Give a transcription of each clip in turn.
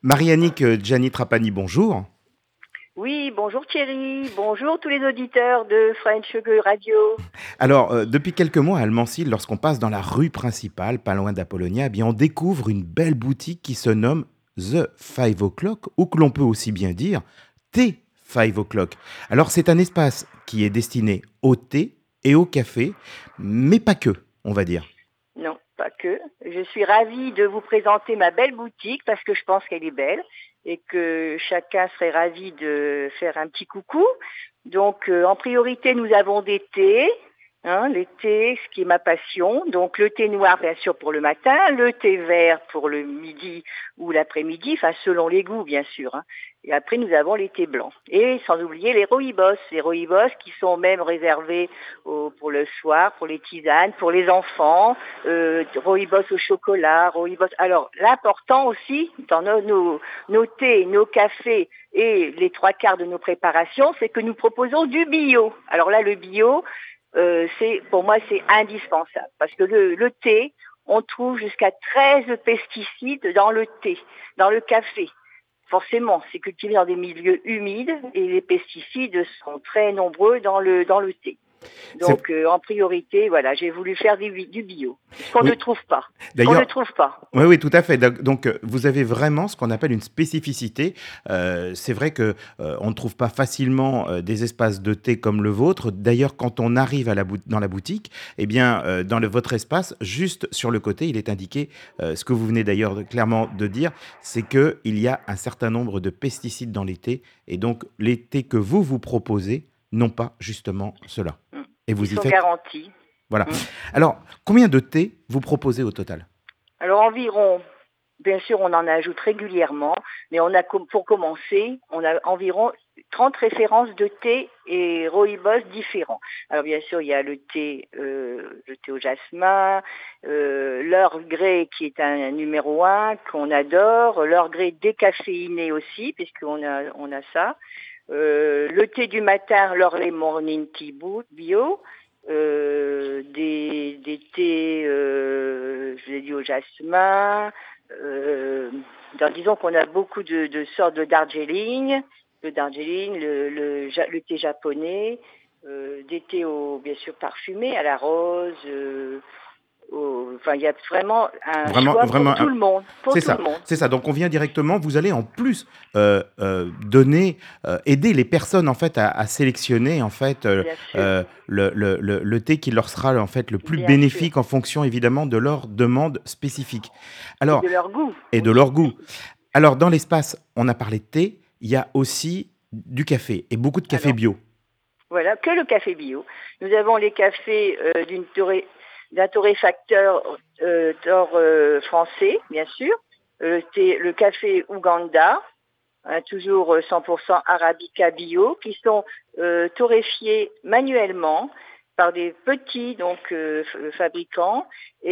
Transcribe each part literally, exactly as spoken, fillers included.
Marie-Annick euh, Gianni Trapani, bonjour. Oui, bonjour Thierry, bonjour tous les auditeurs de French Sugar Radio. Alors, euh, depuis quelques mois à Almancy, lorsqu'on passe dans la rue principale, pas loin d'Apollonia, eh bien, on découvre une belle boutique qui se nomme The Five O'Clock, ou que l'on peut aussi bien dire T Five O'Clock. Alors, c'est un espace qui est destiné au thé et au café, mais pas que, on va dire. Non, pas que. Je suis ravie de vous présenter ma belle boutique parce que je pense qu'elle est belle et que chacun serait ravi de faire un petit coucou. Donc, euh, en priorité, nous avons des thés. Hein, les thés, ce qui est ma passion. Donc le thé noir, bien sûr, pour le matin, le thé vert pour le midi ou l'après-midi, enfin selon les goûts, bien sûr. Hein. Et après, nous avons les thés blancs. Et sans oublier les rooibos. Les rooibos qui sont même réservés au, pour le soir, pour les tisanes, pour les enfants. Euh, rooibos au chocolat, rooibos... Alors, l'important aussi, dans nos, nos, nos thés, nos cafés et les trois quarts de nos préparations, c'est que nous proposons du bio. Alors là, le bio... Euh, c'est pour moi c'est indispensable parce que le, le thé, on trouve jusqu'à treize pesticides dans le thé, dans le café. Forcément, c'est cultivé dans des milieux humides et les pesticides sont très nombreux dans le dans le thé. C'est... Donc euh, en priorité, voilà, j'ai voulu faire du, du bio, ce qu'on ne Oui, trouve pas, ce qu'on ne d'ailleurs, trouve pas. oui, oui, tout à fait. Donc, donc, euh, vous avez vraiment ce qu'on appelle une spécificité. Euh, c'est vrai que euh, on ne trouve pas facilement euh, des espaces de thé comme le vôtre. D'ailleurs, quand on arrive à la bout- dans la boutique, eh bien, euh, dans le- votre espace, juste sur le côté, il est indiqué euh, ce que vous venez d'ailleurs de- clairement de dire, c'est que il y a un certain nombre de pesticides dans les thés, et donc les thés que vous vous proposez n'ont pas justement cela. Mm. Et Ils vous y sont faites. garantis. Voilà. Mm. Alors, combien de thés vous proposez au total? Alors environ, bien sûr, on en ajoute régulièrement, mais on a pour commencer, on a environ trente références de thé et rooibos différents. Alors bien sûr, il y a le thé, euh, le thé au jasmin, euh, l'Earl Grey qui est un numéro un qu'on adore, l'Earl Grey décaféiné aussi, puisqu'on a on a ça. Euh, le thé du matin, l'Orley Morning Tea Bio, euh, des, des thés, euh, je l'ai dit au jasmin. Euh, donc, disons qu'on a beaucoup de, de sortes de Darjeeling, le Darjeeling, le, le, le thé japonais, euh, des thés au, bien sûr parfumés à la rose. Euh, au, enfin, il y a vraiment un Vraiment, choix pour vraiment, tout un- le monde, pour c'est tout le ça, monde. c'est ça. Donc on vient directement. Vous allez en plus euh, euh, donner, euh, aider les personnes en fait à, à sélectionner en fait euh, Bien sûr, euh, le, le, le, le thé qui leur sera en fait le plus bien sûr, bénéfique en fonction évidemment de leur demande spécifique. et Alors de leur goût et de leur aussi. goût. Alors dans l'espace, on a parlé de thé. Il y a aussi du café et beaucoup de café Alors, bio. voilà, que le café bio. Nous avons les cafés euh, d'une torré, d'un torréfacteur euh, d'or euh, français, bien sûr. Euh, c'est le café Ouganda, hein, toujours cent pour cent Arabica bio, qui sont euh, torréfiés manuellement par des petits donc euh, fabricants.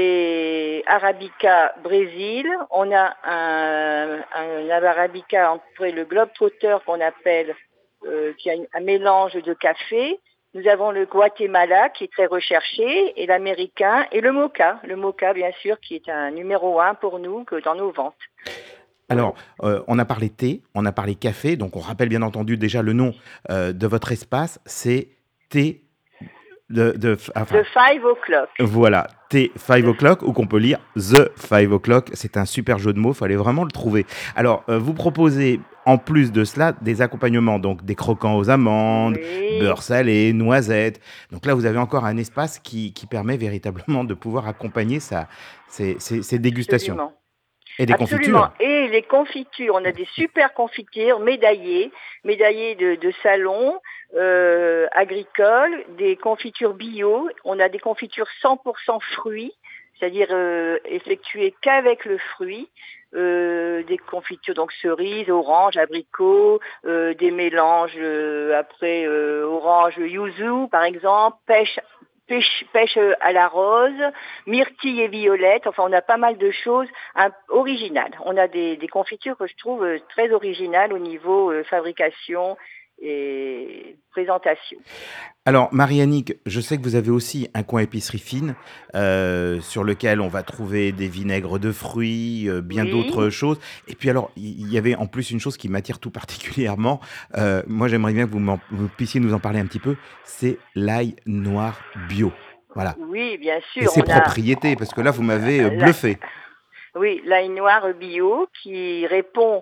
Et Arabica Brésil, on a un, un Arabica entre le Globetrotter qu'on appelle euh, qui a une, un mélange de café. Nous avons le Guatemala qui est très recherché et l'américain et le mocha. Le mocha, bien sûr, qui est un numéro un pour nous que dans nos ventes. Alors, euh, on a parlé thé, on a parlé café, donc on rappelle bien entendu déjà le nom euh, de votre espace, c'est thé de, de, enfin, The Five O'Clock. voilà, T cinq The... o'clock, ou qu'on peut lire The cinq o'clock. C'est un super jeu de mots, fallait vraiment le trouver. Alors, euh, vous proposez en plus de cela des accompagnements, donc des croquants aux amandes, Oui, beurre salé, noisettes. Donc là, vous avez encore un espace qui, qui permet véritablement de pouvoir accompagner ça, ces, ces, ces dégustations. absolument. Et des Absolument. confitures. Et les confitures, on a des super confitures médaillées, médaillées de, de salon, euh, agricoles, des confitures bio. On a des confitures cent pour cent fruits, c'est-à-dire euh, effectuées qu'avec le fruit. Euh, des confitures donc cerises, oranges, abricots, euh, des mélanges euh, après euh, orange yuzu par exemple, pêche pêche, pêche à la rose, myrtille et violette. Enfin, on a pas mal de choses hein, originales. On a des, des confitures que je trouve euh, très originales au niveau euh, fabrication et présentation. Alors, Marie-Annick, je sais que vous avez aussi un coin épicerie fine euh, sur lequel on va trouver des vinaigres de fruits, euh, bien Oui, d'autres choses. Et puis alors, il il y avait en plus une chose qui m'attire tout particulièrement. Euh, moi, j'aimerais bien que vous, m'en- vous puissiez nous en parler un petit peu. C'est l'ail noir bio. Voilà. oui, bien Et sûr, ses on a propriétés, parce que là, vous m'avez euh, la, bluffé. oui, l'ail noir bio qui répond,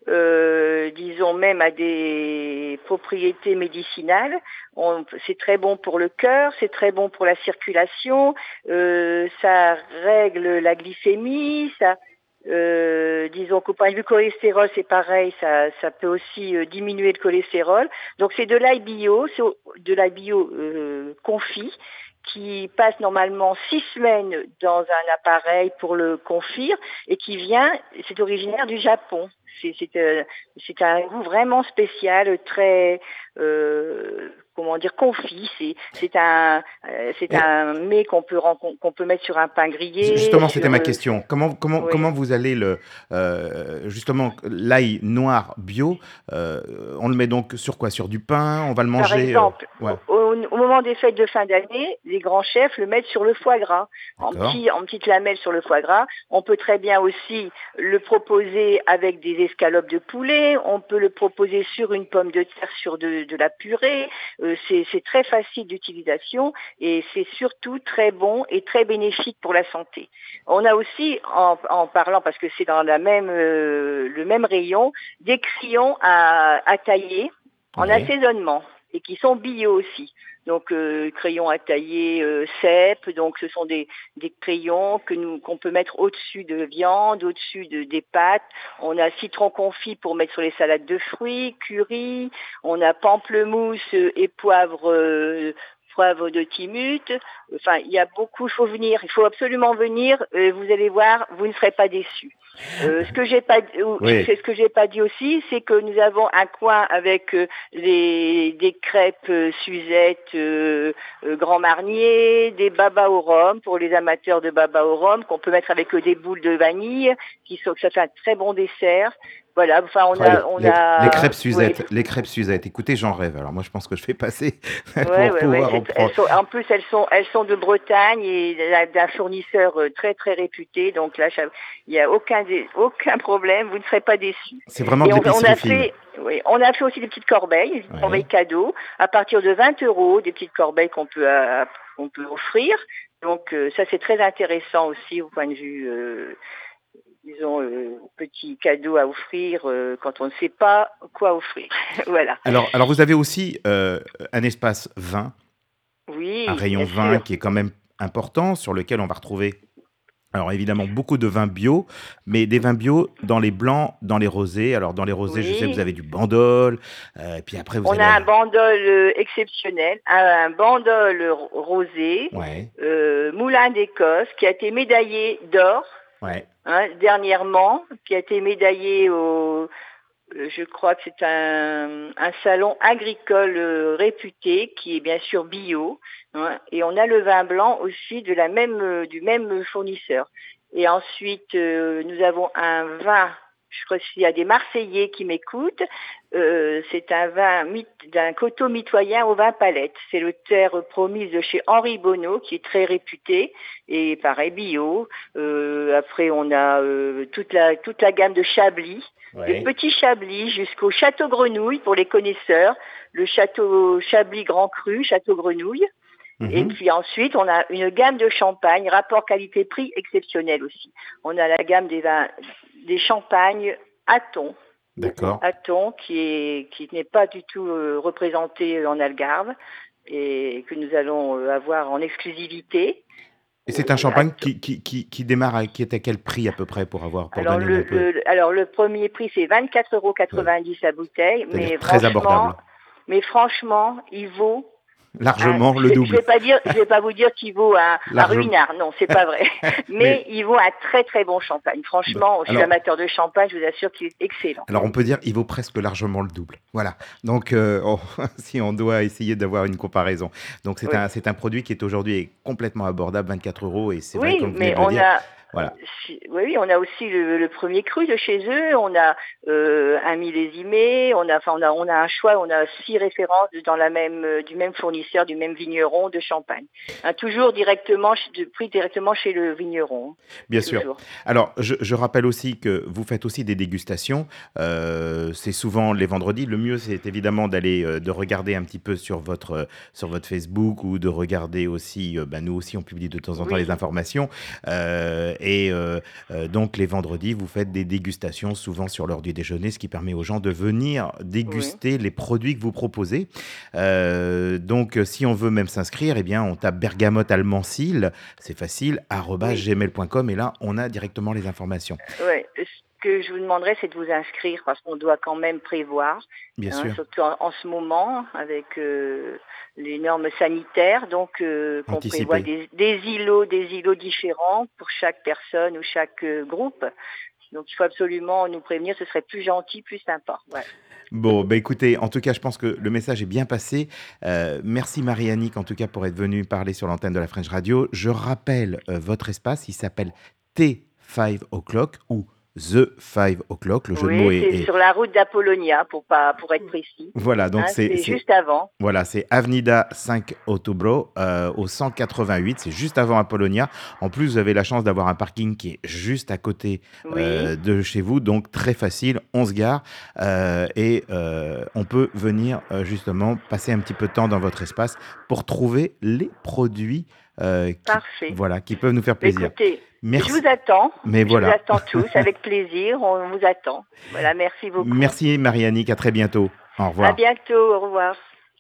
euh, disons même à des propriétés médicinales. On- c'est très bon pour le cœur, c'est très bon pour la circulation, euh, ça règle la glycémie, ça, euh, disons qu'au point de vue cholestérol, c'est pareil, ça, ça peut aussi euh, diminuer le cholestérol. Donc c'est de l'ail bio, c'est au- de l'ail bio euh, confit qui passe normalement six semaines dans un appareil pour le confire et qui vient, c'est originaire du Japon. C'est c'est euh, c'est un goût vraiment spécial, très euh, comment dire confit. C'est c'est un euh, c'est Et un mets qu'on peut ren- qu'on peut mettre sur un pain grillé, justement, c'était sur ma euh, question. Comment, comment, oui. comment vous allez le, euh, justement, l'ail noir bio, euh, on le met donc sur quoi? Sur du pain? On va le Par manger euh, exemple, ouais, au, au moment des fêtes de fin d'année, les grands chefs le mettent sur le foie gras, en d'accord. petit, en petites lamelles sur le foie gras. On peut très bien aussi le proposer avec des escalopes de poulet. On peut le proposer sur une pomme de terre, sur de, de la purée. Euh, c'est c'est très facile d'utilisation et c'est surtout très bon et très bénéfique pour la santé. On a aussi, en, en parlant, parce que c'est dans la même, euh, le même rayon, des crayons à, à tailler en Oui. assaisonnement et qui sont bio aussi. Donc euh, crayons à tailler euh, cèpe, donc ce sont des, des crayons que nous qu'on peut mettre au-dessus de viande, au-dessus de, des pâtes. On a citron confit pour mettre sur les salades de fruits, curry. On a pamplemousse et poivre euh, poivre de Timut. Enfin, il y a beaucoup. Il faut venir. Il faut absolument venir. Euh, vous allez voir, vous ne serez pas déçus. Euh, ce que j'ai pas, Oui. c'est ce que j'ai pas dit aussi, c'est que nous avons un coin avec euh, les, des crêpes euh, Suzette, euh, euh, Grand Marnier, des babas au rhum pour les amateurs de babas au rhum qu'on peut mettre avec euh, des boules de vanille, qui sont, ça fait un très bon dessert. Voilà, enfin on Ah, les, a, on les- les a, crêpes oui, Suzette, les crêpes Suzette. Écoutez, j'en rêve. Alors moi, je pense que je vais passer ouais, pour ouais, ouais. pouvoir en c'est- Elles prendre. sont, en plus, elles sont, elles sont de Bretagne et d'un d'un fournisseur euh, très très réputé. Donc là, ça- il n'y a aucun dé- aucun problème. Vous ne serez pas déçus. C'est vraiment Et de on, on l'épicerie a fine. fait, oui, on a fait aussi des petites corbeilles, des petites corbeilles Oui. cadeaux à partir de vingt euros, des petites corbeilles qu'on peut euh, qu'on peut offrir. Donc euh, ça, c'est très intéressant aussi au point de vue. Euh, disons, euh, petit cadeau à offrir euh, quand on ne sait pas quoi offrir. Voilà. Alors, alors vous avez aussi euh, un espace vin, un Oui, rayon bien vin sûr. qui est quand même important, sur lequel on va retrouver, alors évidemment, beaucoup de vins bio, mais des vins bio dans les blancs, dans les rosés. Alors dans les rosés, je sais, vous Oui. avez du Bandol, euh, puis après vous On a allez... un bandol euh, exceptionnel, un, un bandol ro- rosé, Ouais, euh, Moulin d'Écosse, qui a été médaillé d'or ouais, hein, dernièrement, qui a été médaillé au, euh, je crois que c'est un, un salon agricole euh, réputé, qui est bien sûr bio, hein, et on a le vin blanc aussi de la même, euh, du même fournisseur. Et ensuite, euh, nous avons un vin, je crois qu'il y a des Marseillais qui m'écoutent, euh, c'est un vin mit- d'un coteau mitoyen au vin palette. C'est le terre promise de chez Henri Bonneau, qui est très réputé, et pareil, bio. Euh, après, on a euh, toute la toute la gamme de Chablis, de ouais. petits Chablis jusqu'au Château Grenouille pour les connaisseurs, le Château Chablis Grand Cru, Château Grenouille. Et Mhm. puis ensuite, on a une gamme de champagnes, rapport qualité-prix exceptionnel aussi. On a la gamme des vins, des champagnes à thon, D'accord. à thon qui est qui n'est pas du tout euh, représenté en Algarve et que nous allons euh, avoir en exclusivité. Et c'est un Euh, à champagne qui, qui, qui, qui démarre, à, qui est à quel prix à peu près pour avoir, pour Alors donner le, un peu, le alors le premier prix c'est vingt-quatre euros ouais, quatre-vingt-dix la bouteille, c'est-à-dire mais très franchement, abordable, mais franchement, il vaut un, largement le je, je double, vais pas dire, je vais pas vous dire qu'il vaut un, un largement. ruinard, non, c'est pas vrai, Mais mais il vaut un très très bon champagne. bah, Franchement, je suis alors, amateur de champagne, je vous assure qu'il est excellent. alors on peut dire il vaut presque largement le double. Voilà. Donc euh, on- si on doit essayer d'avoir une comparaison. Donc c'est Oui, un c'est un produit qui est aujourd'hui complètement abordable, vingt-quatre euros et c'est vrai oui, comme vous venez mais de le on dire. a Voilà. Si- Oui, oui, on a aussi le, le premier cru de chez eux. On a euh, un millésimé. On a, enfin, on a, on a un choix. On a six références dans la même, euh, du même fournisseur, du même vigneron de Champagne. Hein, toujours directement, ch- de- pris directement chez le vigneron. Bien sûr. Toujours. Alors, je, je rappelle aussi que vous faites aussi des dégustations. Euh, c'est souvent les vendredis. Le mieux, c'est évidemment d'aller, euh, de regarder un petit peu sur votre, euh, sur votre Facebook ou de regarder aussi. Euh, bah, nous aussi, on publie de temps en temps Oui, les informations. Euh, et euh, euh, donc, les vendredis, vous faites des dégustations, souvent sur l'heure du déjeuner, ce qui permet aux gens de venir oui, déguster les produits que vous proposez. Euh, donc, si on veut même s'inscrire, eh bien, on tape Bergamote Almancil, c'est facile, arobase oui. gmail point com, et là, on a directement les informations. Ouais. Ce que je vous demanderais, c'est de vous inscrire parce qu'on doit quand même prévoir, Bien hein, sûr, surtout en, en ce moment avec euh, les normes sanitaires, donc euh, qu'on prévoit anticiper. des, des îlots, des îlots différents pour chaque personne ou chaque euh, groupe. Donc il faut absolument nous prévenir, ce serait plus gentil, plus sympa. Ouais. Bon, bah écoutez, en tout cas, je pense que le message est bien passé. Euh, merci Marie-Annick, en tout cas, pour être venue parler sur l'antenne de la French Radio. Je rappelle euh, votre espace, il s'appelle T cinq O'Clock ou The cinq O'Clock. Le jeu de mots Oui, est, c'est est- sur la route d'Apollonia pour pas pour être précis. Voilà, donc Hein, c'est c'est c'est- juste avant. voilà, c'est Avenida cinq Autobro euh, au cent quatre-vingt-huit, c'est juste avant Apollonia. En plus, vous avez la chance d'avoir un parking qui est juste à côté Oui, euh, de chez vous, donc très facile, on se gare euh, et euh, on peut venir euh, justement passer un petit peu de temps dans votre espace pour trouver les produits euh, qui, parfait. voilà, qui peuvent nous faire Bah, plaisir. écoutez, je Merci, vous attends. mais Je vous voilà. attends tous avec plaisir. On vous attend. Voilà, merci beaucoup. Merci Marie-Annick, à très bientôt. Au À revoir. bientôt. Au revoir.